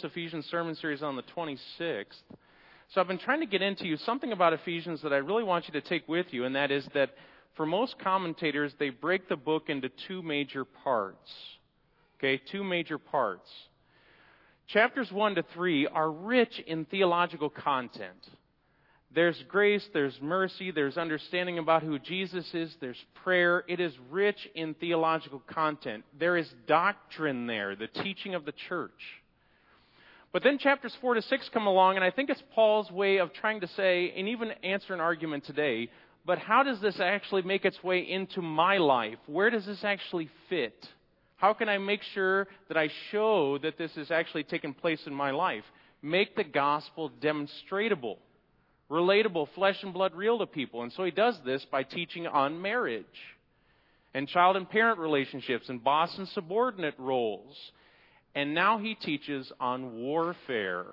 Ephesians sermon series on the 26th. So I've been trying to get into you something about Ephesians that I really want you to take with you, and that is that for most commentators, they break the book into two major parts. Okay, two major parts. Chapters 1 to 3 are rich in theological content. There's grace, there's mercy, there's understanding about who Jesus is, there's prayer. It is rich in theological content. There is doctrine there, the teaching of the church. But then chapters 4 to 6 come along, and I think it's Paul's way of trying to say, and even answer an argument today, but how does this actually make its way into my life? Where does this actually fit? How can I make sure that I show that this is actually taking place in my life? Make the gospel demonstratable, relatable, flesh and blood real to people. And so he does this by teaching on marriage and child and parent relationships and boss and subordinate roles. And now he teaches on warfare.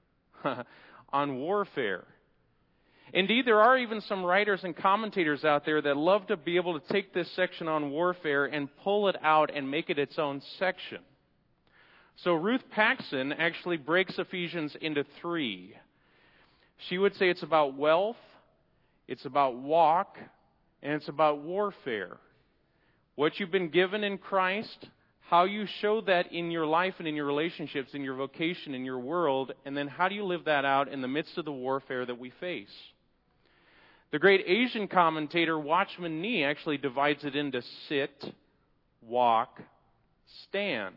On warfare. Indeed, there are even some writers and commentators out there that love to be able to take this section on warfare and pull it out and make it its own section. So Ruth Paxson actually breaks Ephesians into 3. She would say it's about wealth, it's about walk, and it's about warfare. What you've been given in Christ, how you show that in your life and in your relationships, in your vocation, in your world, and then how do you live that out in the midst of the warfare that we face? The great Asian commentator Watchman Nee actually divides it into sit, walk, stand.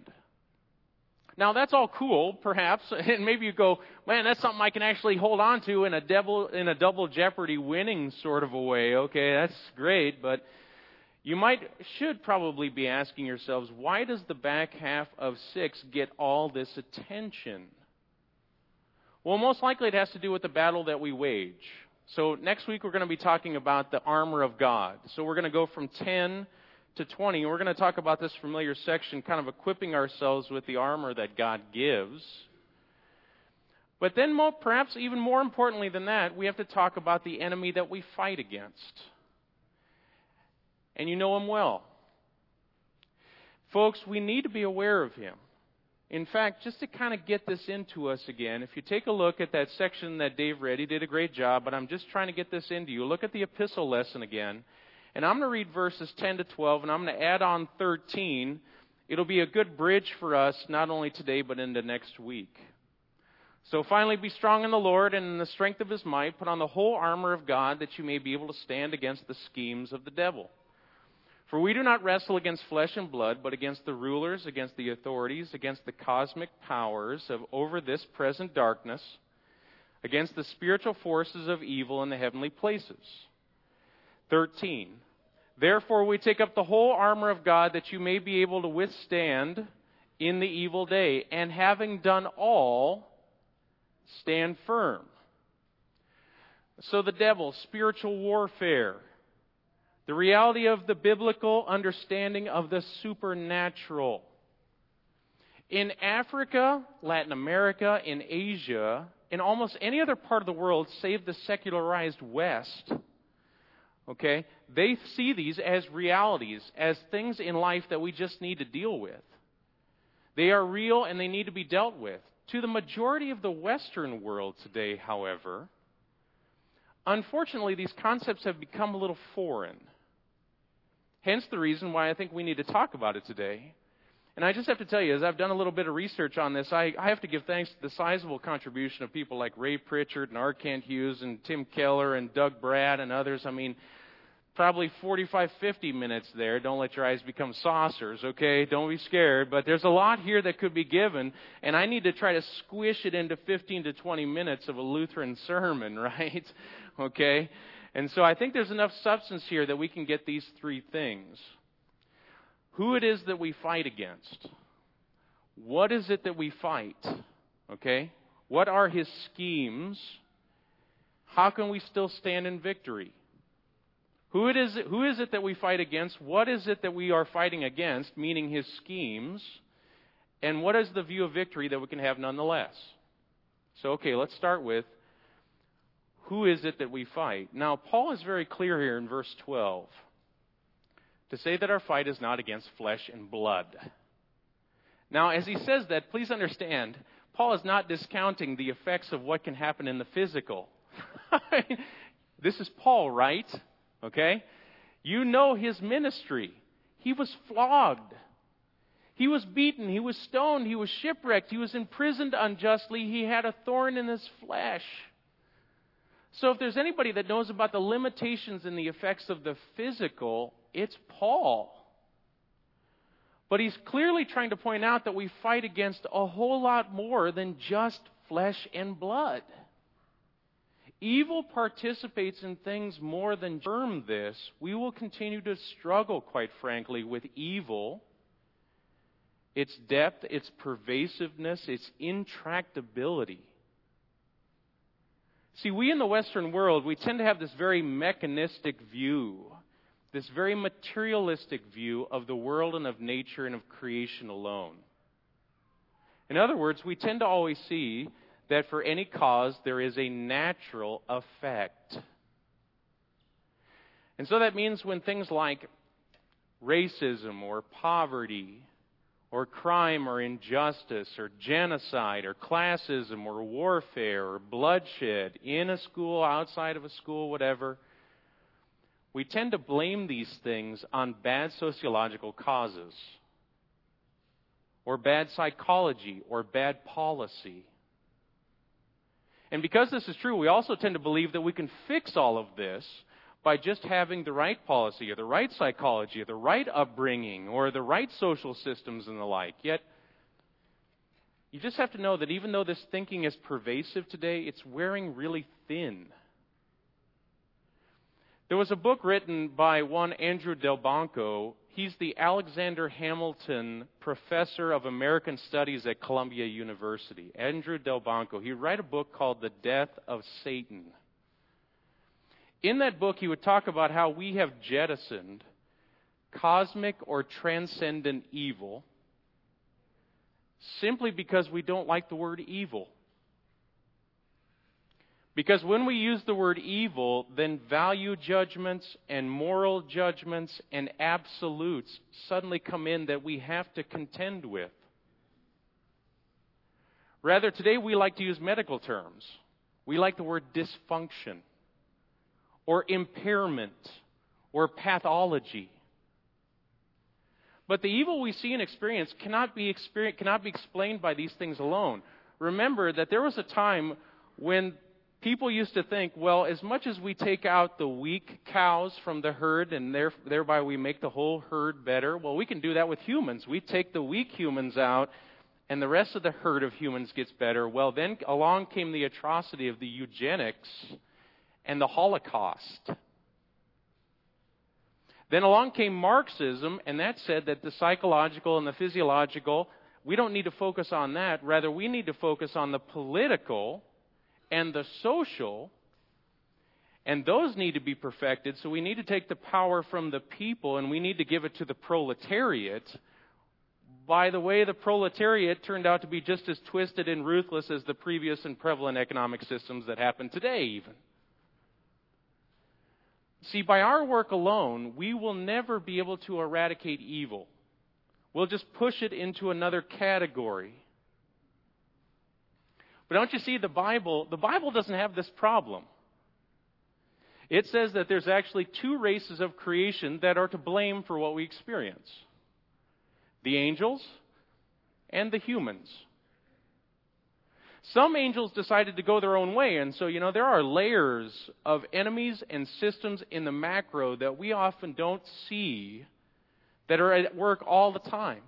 Now that's all cool, perhaps, and maybe you go, man, that's something I can actually hold on to in a double jeopardy winning sort of a way. Okay, that's great, but you should probably be asking yourselves, why does the back half of 6 get all this attention? Well, most likely it has to do with the battle that we wage. So next week we're going to be talking about the armor of God. So we're going to go from 10 to 20. And we're going to talk about this familiar section, kind of equipping ourselves with the armor that God gives. But then perhaps even more importantly than that, we have to talk about the enemy that we fight against. And you know him well. Folks, we need to be aware of him. In fact, just to kind of get this into us again, if you take a look at that section that Dave read, he did a great job, but I'm just trying to get this into you. Look at the epistle lesson again. And I'm going to read verses 10 to 12, and I'm going to add on 13. It'll be a good bridge for us, not only today, but into next week. So finally, be strong in the Lord and in the strength of his might. Put on the whole armor of God that you may be able to stand against the schemes of the devil. For we do not wrestle against flesh and blood, but against the rulers, against the authorities, against the cosmic powers over this present darkness, against the spiritual forces of evil in the heavenly places. 13. Therefore we take up the whole armor of God that you may be able to withstand in the evil day, and having done all, stand firm. So the devil, spiritual warfare. The reality of the biblical understanding of the supernatural. In Africa, Latin America, in Asia, in almost any other part of the world save the secularized West, okay, they see these as realities, as things in life that we just need to deal with. They are real and they need to be dealt with. To the majority of the Western world today, however, unfortunately, these concepts have become a little foreign. Hence the reason why I think we need to talk about it today. And I just have to tell you, as I've done a little bit of research on this, I have to give thanks to the sizable contribution of people like Ray Pritchard and R. Kent Hughes and Tim Keller and Doug Brad and others. I mean, probably 45, 50 minutes there. Don't let your eyes become saucers, okay? Don't be scared. But there's a lot here that could be given, and I need to try to squish it into 15 to 20 minutes of a Lutheran sermon, right? Okay? And so I think there's enough substance here that we can get these three things. Who it is that we fight against. What is it that we fight? Okay? What are his schemes? How can we still stand in victory? Who is it that we fight against? What is it that we are fighting against, meaning his schemes? And what is the view of victory that we can have nonetheless? So, okay, let's start with who is it that we fight? Now, Paul is very clear here in verse 12 to say that our fight is not against flesh and blood. Now, as he says that, please understand, Paul is not discounting the effects of what can happen in the physical. This is Paul, right? Okay? You know his ministry. He was flogged. He was beaten. He was stoned. He was shipwrecked. He was imprisoned unjustly. He had a thorn in his flesh. So if there's anybody that knows about the limitations and the effects of the physical, it's Paul. But he's clearly trying to point out that we fight against a whole lot more than just flesh and blood. Evil participates in things more than this. We will continue to struggle, quite frankly, with evil, its depth, its pervasiveness, its intractability. See, we in the Western world, we tend to have this very mechanistic view, this very materialistic view of the world and of nature and of creation alone. In other words, we tend to always see that for any cause there is a natural effect. And so that means when things like racism or poverty or crime or injustice or genocide or classism or warfare or bloodshed in a school, outside of a school, whatever, we tend to blame these things on bad sociological causes or bad psychology or bad policy. And because this is true, we also tend to believe that we can fix all of this by just having the right policy or the right psychology or the right upbringing or the right social systems and the like. Yet, you just have to know that even though this thinking is pervasive today, it's wearing really thin. There was a book written by one Andrew Delbanco. He's the Alexander Hamilton Professor of American Studies at Columbia University. Andrew Delbanco. He wrote a book called The Death of Satan. In that book, he would talk about how we have jettisoned cosmic or transcendent evil simply because we don't like the word evil. Because when we use the word evil, then value judgments and moral judgments and absolutes suddenly come in that we have to contend with. Rather, today we like to use medical terms. We like the word dysfunction, or impairment, or pathology. But the evil we see and experience cannot be explained by these things alone. Remember that there was a time when people used to think, well, as much as we take out the weak cows from the herd and thereby we make the whole herd better, well, we can do that with humans. We take the weak humans out and the rest of the herd of humans gets better. Well, then along came the atrocity of the eugenics and the Holocaust. Then along came Marxism, and that said that the psychological and the physiological, we don't need to focus on that. Rather, we need to focus on the political and the social, and those need to be perfected. So we need to take the power from the people, and we need to give it to the proletariat. By the way, the proletariat turned out to be just as twisted and ruthless as the previous and prevalent economic systems that happen today, even. See, by our work alone, we will never be able to eradicate evil. We'll just push it into another category. But don't you see, the Bible doesn't have this problem. It says that there's actually two races of creation that are to blame for what we experience: the angels and the humans. Some angels decided to go their own way, and so, there are layers of enemies and systems in the macro that we often don't see that are at work all the time.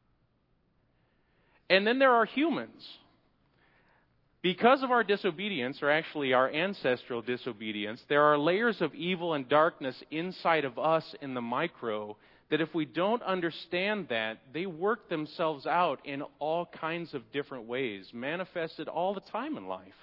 And then there are humans. Because of our disobedience, or actually our ancestral disobedience, there are layers of evil and darkness inside of us in the micro that if we don't understand that, they work themselves out in all kinds of different ways, manifested all the time in life.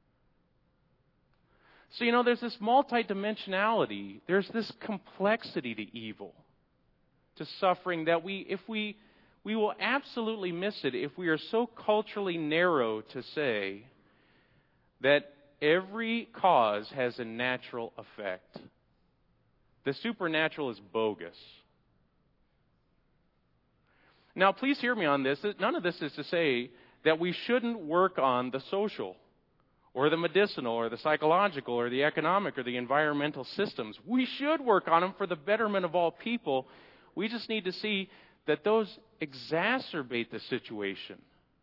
So, there's this multidimensionality, there's this complexity to evil, to suffering, that we will absolutely miss it if we are so culturally narrow to say that every cause has a natural effect. The supernatural is bogus. Now, please hear me on this. None of this is to say that we shouldn't work on the social or the medicinal or the psychological or the economic or the environmental systems. We should work on them for the betterment of all people. We just need to see that those exacerbate the situation.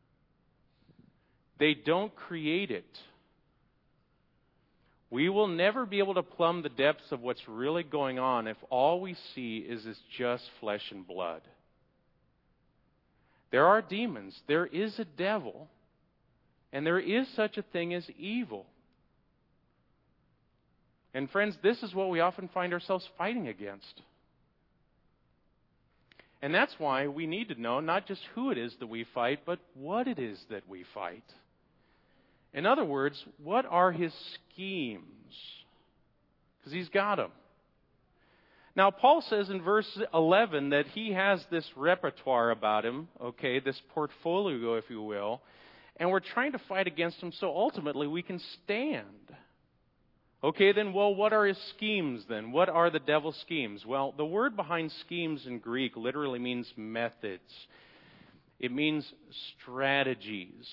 They don't create it. We will never be able to plumb the depths of what's really going on if all we see is just flesh and blood. There are demons. There is a devil. And there is such a thing as evil. And friends, this is what we often find ourselves fighting against. And that's why we need to know not just who it is that we fight, but what it is that we fight. In other words, what are his schemes? Because he's got them. Now, Paul says in verse 11 that he has this repertoire about him, okay, this portfolio, if you will, and we're trying to fight against him so ultimately we can stand. Okay, then, well, what are his schemes then? What are the devil's schemes? Well, the word behind schemes in Greek literally means methods. It means strategies.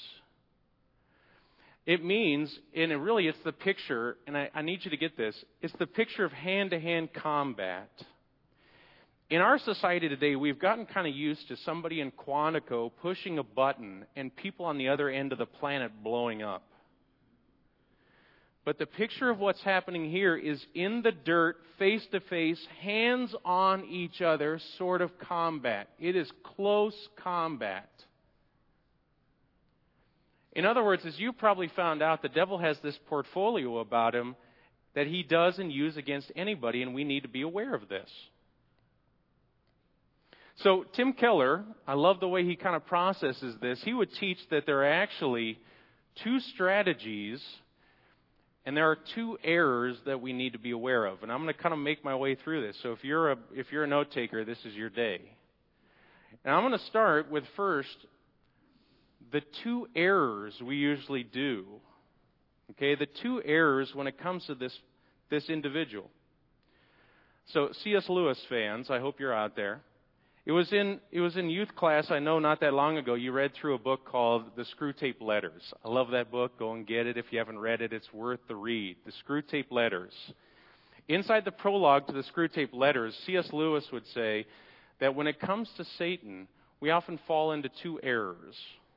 It means, and it's the picture, and I need you to get this, it's the picture of hand-to-hand combat. In our society today, we've gotten kind of used to somebody in Quantico pushing a button and people on the other end of the planet blowing up. But the picture of what's happening here is in the dirt, face-to-face, hands on each other sort of combat. It is close combat. In other words, as you probably found out, the devil has this portfolio about him that he does and use against anybody, and we need to be aware of this. So Tim Keller, I love the way he kind of processes this. He would teach that there are actually two strategies and there are two errors that we need to be aware of. And I'm going to kind of make my way through this. So if you're a note taker, this is your day. And I'm going to start with first the two errors we usually do. Okay, the two errors when it comes to this individual. So C.S. Lewis fans, I hope you're out there. It was in youth class, I know not that long ago, you read through a book called The Screwtape Letters. I love that book. Go and get it if you haven't read it. It's worth the read. The Screwtape Letters. Inside the prologue to the Screwtape Letters, C.S. Lewis would say that when it comes to Satan, we often fall into two errors.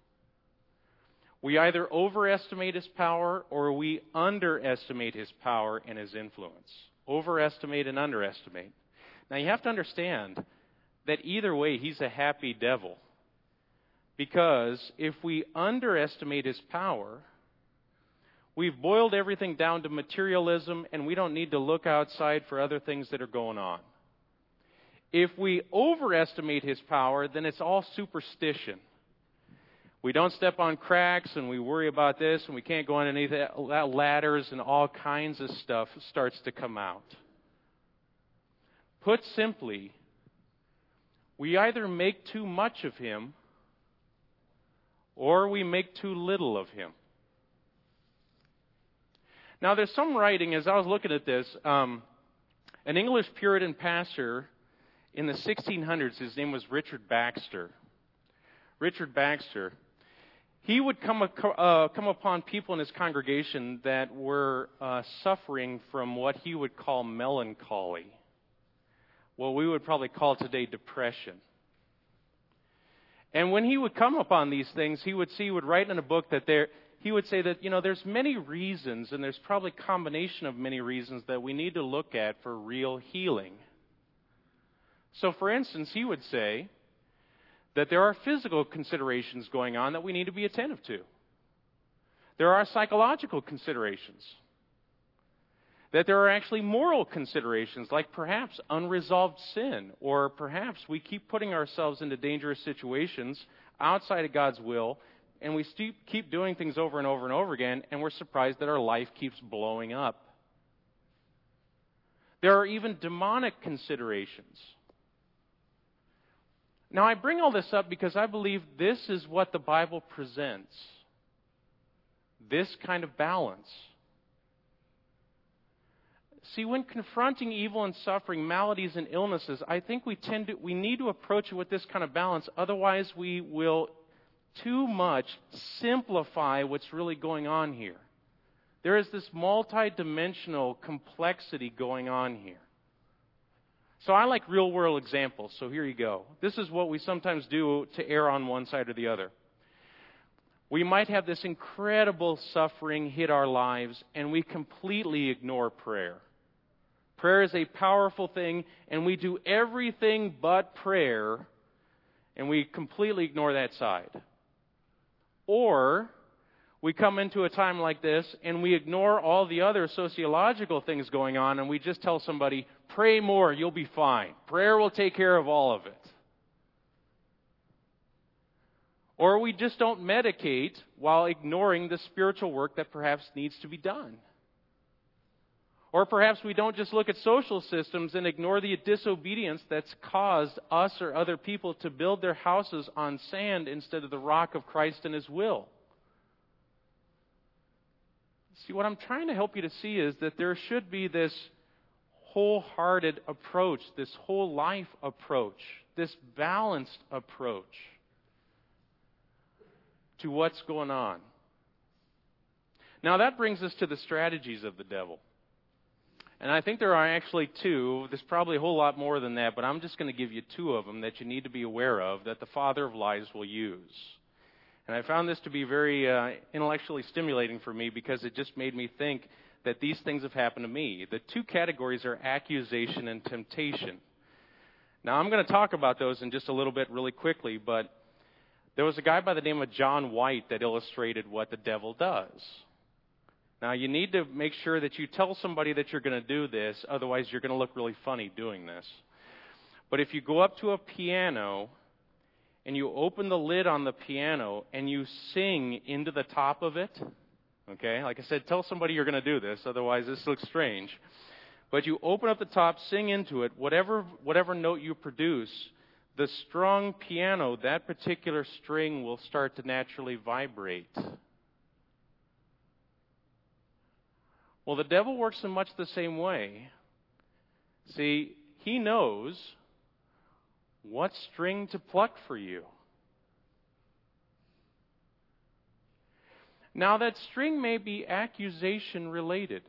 We either overestimate his power or we underestimate his power and his influence. Overestimate and underestimate. Now you have to understand that either way, he's a happy devil. Because if we underestimate his power, we've boiled everything down to materialism and we don't need to look outside for other things that are going on. If we overestimate his power, then it's all superstition. We don't step on cracks and we worry about this and we can't go on any ladders and all kinds of stuff starts to come out. Put simply, we either make too much of him or we make too little of him. Now there's some writing, as I was looking at this, an English Puritan pastor in the 1600s, his name was Richard Baxter. Richard Baxter. He would come upon people in his congregation that were suffering from what he would call melancholy. What we would probably call today depression. And when he would come upon these things, he would write in a book that he would say that, there's many reasons, and there's probably a combination of many reasons that we need to look at for real healing. So, for instance, he would say that there are physical considerations going on that we need to be attentive to. There are psychological considerations. That there are actually moral considerations, like perhaps unresolved sin, or perhaps we keep putting ourselves into dangerous situations outside of God's will, and we keep doing things over and over and over again, and we're surprised that our life keeps blowing up. There are even demonic considerations. Now, I bring all this up because I believe this is what the Bible presents. This kind of balance. See, when confronting evil and suffering, maladies and illnesses, I think we need to approach it with this kind of balance. Otherwise, we will too much simplify what's really going on here. There is this multi-dimensional complexity going on here. So I like real-world examples, so here you go. This is what we sometimes do to err on one side or the other. We might have this incredible suffering hit our lives, and we completely ignore prayer. Prayer is a powerful thing, and we do everything but prayer, and we completely ignore that side. Or we come into a time like this, and we ignore all the other sociological things going on, and we just tell somebody, pray more, you'll be fine. Prayer will take care of all of it. Or we just don't medicate while ignoring the spiritual work that perhaps needs to be done. Or perhaps we don't just look at social systems and ignore the disobedience that's caused us or other people to build their houses on sand instead of the rock of Christ and His will. See, what I'm trying to help you to see is that there should be this wholehearted approach, this whole life approach, this balanced approach to what's going on. Now that brings us to the strategies of the devil. And I think there are actually two. There's probably a whole lot more than that, but I'm just going to give you two of them that you need to be aware of that the father of lies will use. And I found this to be very intellectually stimulating for me because it just made me think that these things have happened to me. The two categories are accusation and temptation. Now I'm going to talk about those in just a little bit really quickly, but there was a guy by the name of John White that illustrated what the devil does. Now, you need to make sure that you tell somebody that you're going to do this, otherwise you're going to look really funny doing this. But if you go up to a piano and you open the lid on the piano and you sing into the top of it, okay, like I said, tell somebody you're going to do this, otherwise this looks strange. But you open up the top, sing into it, whatever note you produce, the strung piano, that particular string will start to naturally vibrate. Well, the devil works in much the same way. See, he knows what string to pluck for you. Now, that string may be accusation related.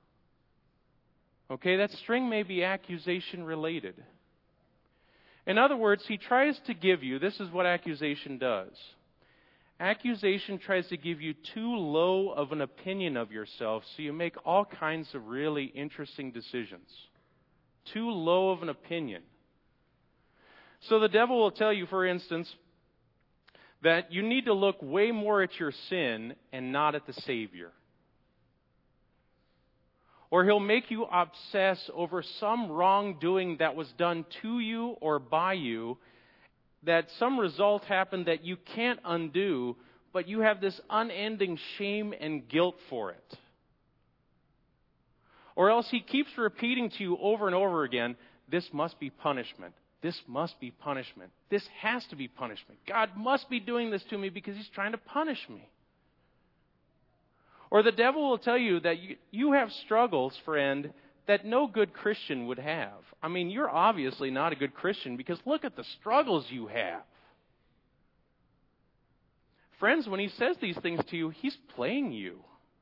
Okay, that string may be accusation related. In other words, he tries to give you, this is what accusation does. Accusation tries to give you too low of an opinion of yourself, so you make all kinds of really interesting decisions. Too low of an opinion. So the devil will tell you, for instance, that you need to look way more at your sin and not at the Savior. Or he'll make you obsess over some wrongdoing that was done to you or by you, that some result happened that you can't undo, but you have this unending shame and guilt for it. Or else he keeps repeating to you over and over again, this must be punishment. This must be punishment. This has to be punishment. God must be doing this to me because He's trying to punish me. Or the devil will tell you that you have struggles, friend, that no good Christian would have. I mean, you're obviously not a good Christian because look at the struggles you have. Friends, when he says these things to you, he's playing you.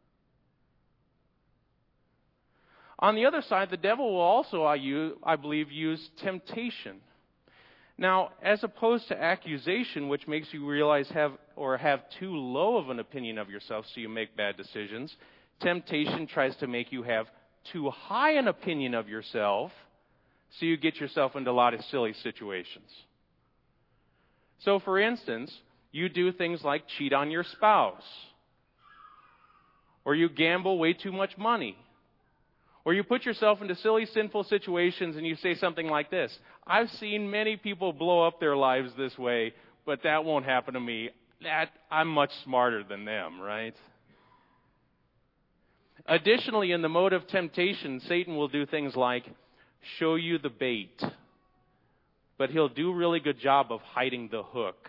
On the other side, the devil will also, I believe, use temptation. Now, as opposed to accusation, which makes you realize have too low of an opinion of yourself so you make bad decisions, temptation tries to make you have too high an opinion of yourself so you get yourself into a lot of silly situations. So, for instance, you do things like cheat on your spouse, or you gamble way too much money, or you put yourself into silly, sinful situations and you say something like this, I've seen many people blow up their lives this way, but that won't happen to me. I'm much smarter than them, right? Additionally, in the mode of temptation, Satan will do things like show you the bait, but he'll do a really good job of hiding the hook.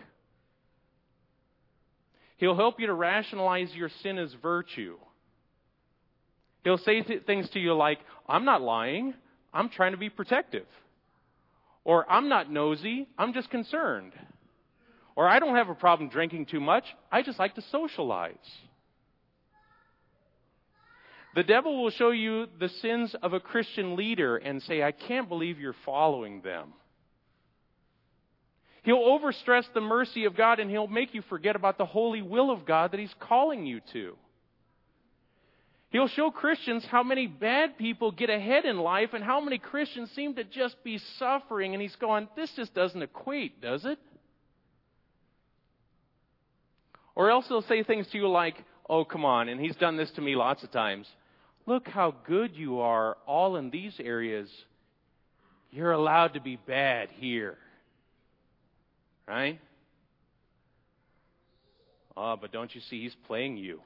He'll help you to rationalize your sin as virtue. He'll say things to you like, I'm not lying, I'm trying to be protective. Or I'm not nosy, I'm just concerned. Or I don't have a problem drinking too much. I just like to socialize. The devil will show you the sins of a Christian leader and say, I can't believe you're following them. He'll overstress the mercy of God, and he'll make you forget about the holy will of God that he's calling you to. He'll show Christians how many bad people get ahead in life and how many Christians seem to just be suffering. And he's going, this just doesn't equate, does it? Or else he'll say things to you like, oh, come on, and he's done this to me lots of times. Look how good you are all in these areas. You're allowed to be bad here. Right? Oh, but don't you see, he's playing you.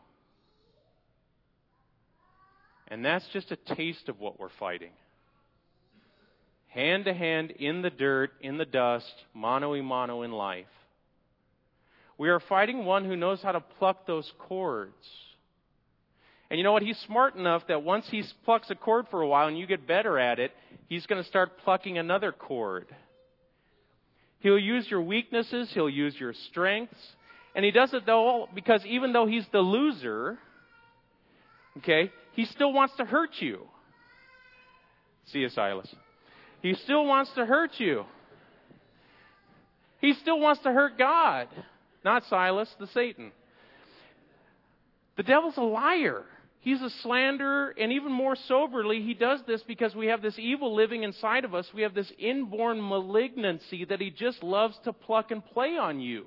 And that's just a taste of what we're fighting. Hand to hand, in the dirt, in the dust, mano a mano in life. We are fighting one who knows how to pluck those cords. And you know what? He's smart enough that once he plucks a cord for a while and you get better at it, he's going to start plucking another cord. He'll use your weaknesses. He'll use your strengths. And he does it, though, because even though he's the loser, okay, he still wants to hurt you. See you, Silas. He still wants to hurt you. He still wants to hurt God. Not Silas, the Satan. The devil's a liar. He's a slanderer, and even more soberly, he does this because we have this evil living inside of us. We have this inborn malignancy that he just loves to pluck and play on you.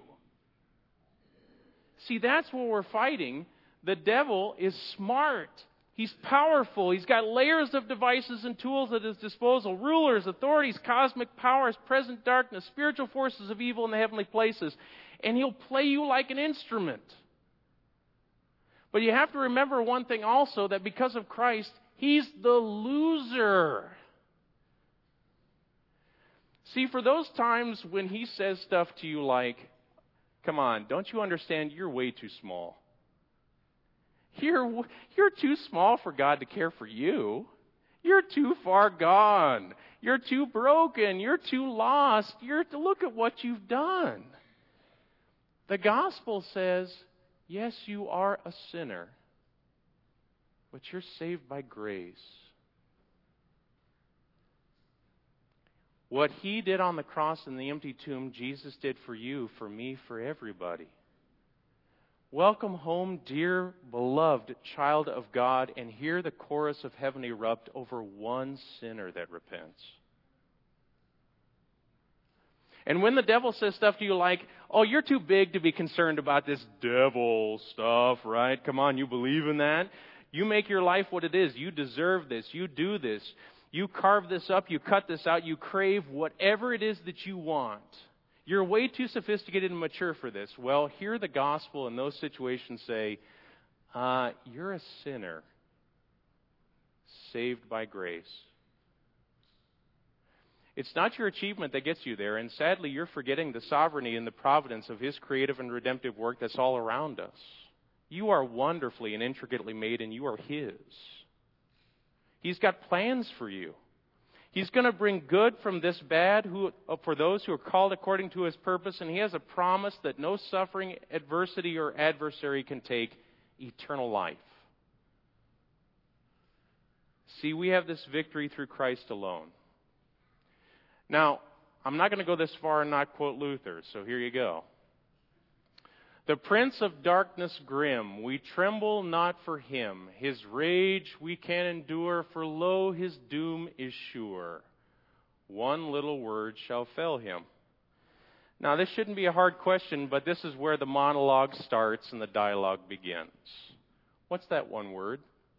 See, that's what we're fighting. The devil is smart. He's powerful. He's got layers of devices and tools at his disposal. Rulers, authorities, cosmic powers, present darkness, spiritual forces of evil in the heavenly places. And he'll play you like an instrument. But you have to remember one thing also, that because of Christ, he's the loser. See, for those times when he says stuff to you like, come on, don't you understand you're way too small? You're too small for God to care for you. You're too far gone. You're too broken. You're too lost. Look at what you've done. The gospel says, yes, you are a sinner, but you're saved by grace. What he did on the cross in the empty tomb, Jesus did for you, for me, for everybody. Welcome home, dear, beloved child of God, and hear the chorus of heaven erupt over one sinner that repents. And when the devil says stuff to you like, oh, you're too big to be concerned about this devil stuff, right? Come on, you believe in that? You make your life what it is. You deserve this. You do this. You carve this up. You cut this out. You crave whatever it is that you want. You're way too sophisticated and mature for this. Well, hear the gospel in those situations say, you're a sinner saved by grace. It's not your achievement that gets you there, and sadly, you're forgetting the sovereignty and the providence of his creative and redemptive work that's all around us. You are wonderfully and intricately made, and you are his. He's got plans for you. He's going to bring good from this bad for those who are called according to his purpose, and he has a promise that no suffering, adversity, or adversary can take: eternal life. See, we have this victory through Christ alone. Now, I'm not going to go this far and not quote Luther, so here you go. The prince of darkness grim, we tremble not for him. His rage we can endure, for lo, his doom is sure. One little word shall fell him. Now, this shouldn't be a hard question, but this is where the monologue starts and the dialogue begins. What's that one word?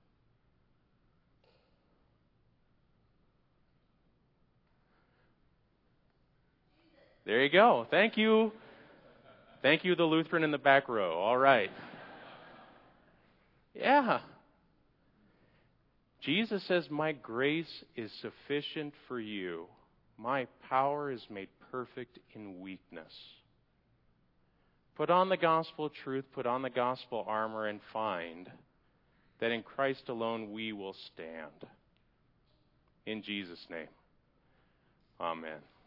There you go. Thank you. Thank you, the Lutheran in the back row. All right. Yeah. Jesus says, my grace is sufficient for you. My power is made perfect in weakness. Put on the gospel truth, put on the gospel armor, and find that in Christ alone we will stand. In Jesus' name. Amen.